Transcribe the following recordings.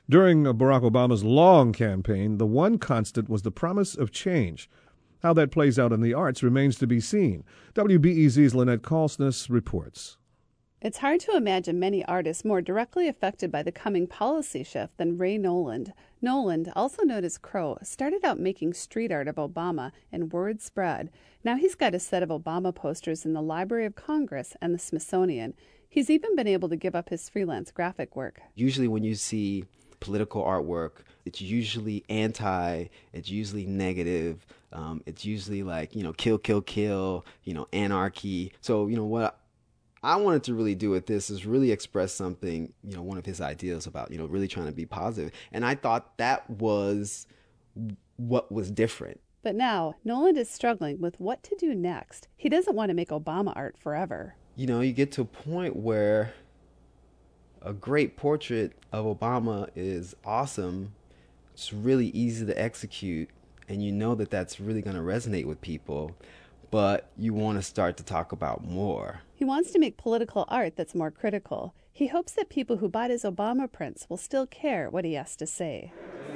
During Barack Obama's long campaign, the one constant was the promise of change. How that plays out in the arts remains to be seen. WBEZ's Lynette Kalsness reports. It's hard to imagine many artists more directly affected by the coming policy shift than Ray Noland. Noland, also known as Crow, started out making street art of Obama, and word spread. Now he's got a set of Obama posters in the Library of Congress and the Smithsonian. He's even been able to give up his freelance graphic work. Usually when you see political artwork, it's usually it's usually negative, it's usually like, kill, kill, kill, anarchy. So, what I wanted to really do with this is really express something, one of his ideas about, really trying to be positive. And I thought that was what was different. But now, Noland is struggling with what to do next. He doesn't want to make Obama art forever. You get to a point where a great portrait of Obama is awesome. It's really easy to execute, and that's really going to resonate with people. But you want to start to talk about more. He wants to make political art that's more critical. He hopes that people who bought his Obama prints will still care what he has to say.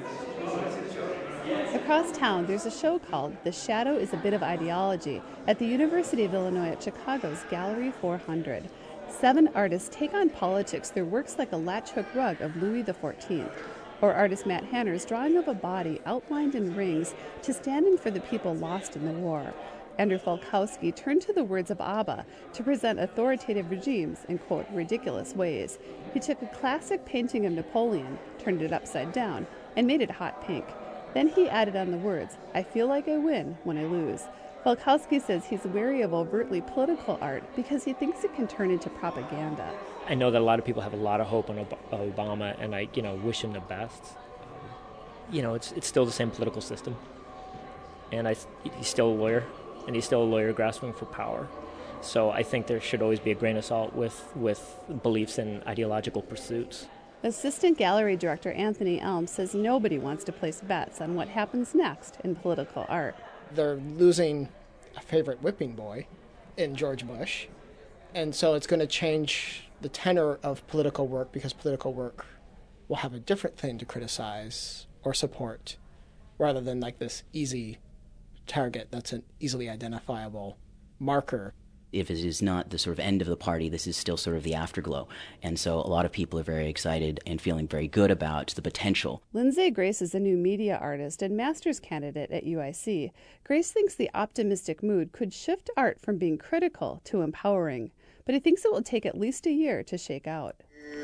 Across town, there's a show called The Shadow is a Bit of Ideology at the University of Illinois at Chicago's Gallery 400. 7 artists take on politics through works like a latch-hook rug of Louis XIV, or artist Matt Hanner's drawing of a body outlined in rings to stand in for the people lost in the war. Andrew Falkowski turned to the words of ABBA to present authoritative regimes in, quote, ridiculous ways. He took a classic painting of Napoleon, turned it upside down, and made it hot pink. Then he added on the words, I feel like I win when I lose. Falkowski says he's wary of overtly political art because he thinks it can turn into propaganda. I know that a lot of people have a lot of hope on Obama, and I, wish him the best. It's still the same political system, and he's still a lawyer, and he's still a lawyer grasping for power. So I think there should always be a grain of salt with beliefs and ideological pursuits. Assistant Gallery Director Anthony Elm says nobody wants to place bets on what happens next in political art. They're losing a favorite whipping boy in George Bush, and so it's going to change the tenor of political work because political work will have a different thing to criticize or support rather than like this easy target that's an easily identifiable marker. If it is not the sort of end of the party, this is still sort of the afterglow. And so a lot of people are very excited and feeling very good about the potential. Lindsay Grace is a new media artist and master's candidate at UIC. Grace thinks the optimistic mood could shift art from being critical to empowering, but he thinks it will take at least a year to shake out.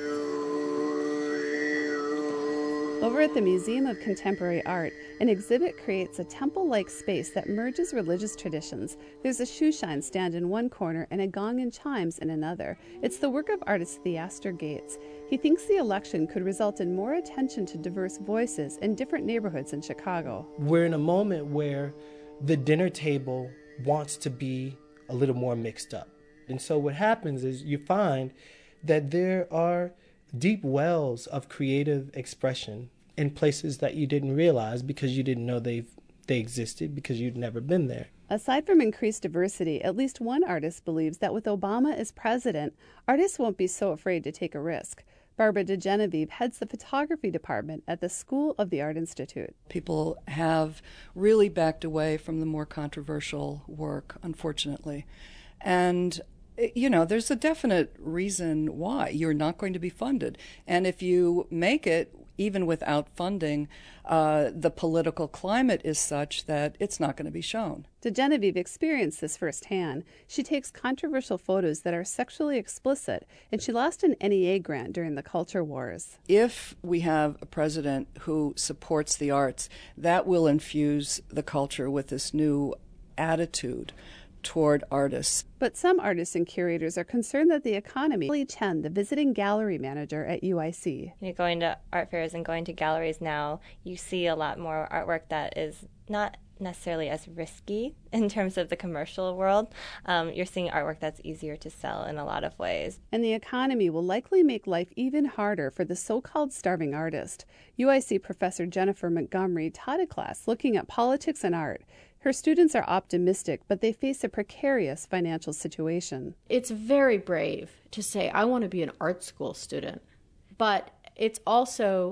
Over at the Museum of Contemporary Art, an exhibit creates a temple-like space that merges religious traditions. There's a shoeshine stand in one corner and a gong and chimes in another. It's the work of artist Theaster Gates. He thinks the election could result in more attention to diverse voices in different neighborhoods in Chicago. We're in a moment where the dinner table wants to be a little more mixed up. And so what happens is you find that there are deep wells of creative expression in places that you didn't realize because you didn't know they existed because you'd never been there. Aside from increased diversity, at least one artist believes that with Obama as president, artists won't be so afraid to take a risk. Barbara DeGenevieve heads the photography department at the School of the Art Institute. People have really backed away from the more controversial work, unfortunately. And there's a definite reason why. You're not going to be funded. And if you make it, even without funding, the political climate is such that it's not going to be shown. DeGenevieve experienced this firsthand. She takes controversial photos that are sexually explicit, and she lost an NEA grant during the culture wars. If we have a president who supports the arts, that will infuse the culture with this new attitude toward artists. But some artists and curators are concerned that the economy. Lee Chen, the visiting gallery manager at UIC. Going to art fairs and going to galleries now, you see a lot more artwork that is not necessarily as risky in terms of the commercial world. You're seeing artwork that's easier to sell in a lot of ways. And the economy will likely make life even harder for the so-called starving artist. UIC professor Jennifer Montgomery taught a class looking at politics and art. Her students are optimistic, but they face a precarious financial situation. It's very brave to say, I want to be an art school student. But it's also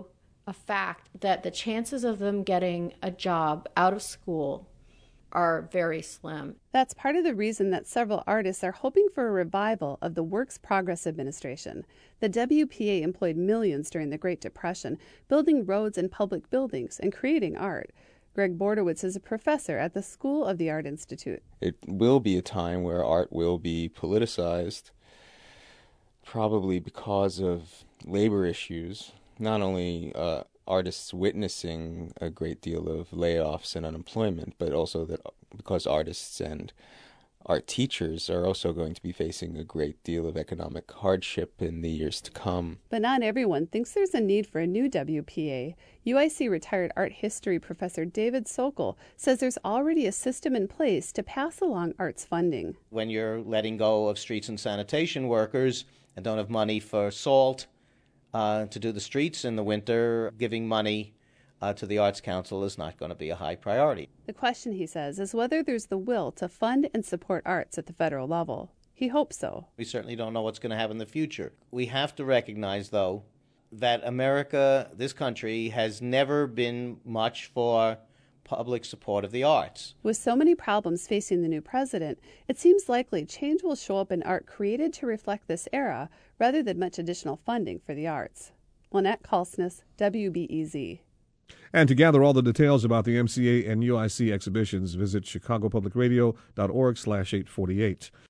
a fact that the chances of them getting a job out of school are very slim. That's part of the reason that several artists are hoping for a revival of the Works Progress Administration. The WPA employed millions during the Great Depression, building roads and public buildings and creating art. Greg Bordowitz is a professor at the School of the Art Institute. It will be a time where art will be politicized, probably because of labor issues, not only artists witnessing a great deal of layoffs and unemployment, but also that because artists and art teachers are also going to be facing a great deal of economic hardship in the years to come. But not everyone thinks there's a need for a new WPA. UIC retired art history professor David Sokol says there's already a system in place to pass along arts funding. When you're letting go of streets and sanitation workers and don't have money for salt, to do the streets in the winter, giving money to the Arts Council is not going to be a high priority. The question, he says, is whether there's the will to fund and support arts at the federal level. He hopes so. We certainly don't know what's going to happen in the future. We have to recognize, though, that America, this country, has never been much for public support of the arts. With so many problems facing the new president, it seems likely change will show up in art created to reflect this era rather than much additional funding for the arts. Lynette Kalsness, WBEZ. And to gather all the details about the MCA and UIC exhibitions, visit chicagopublicradio.org/848.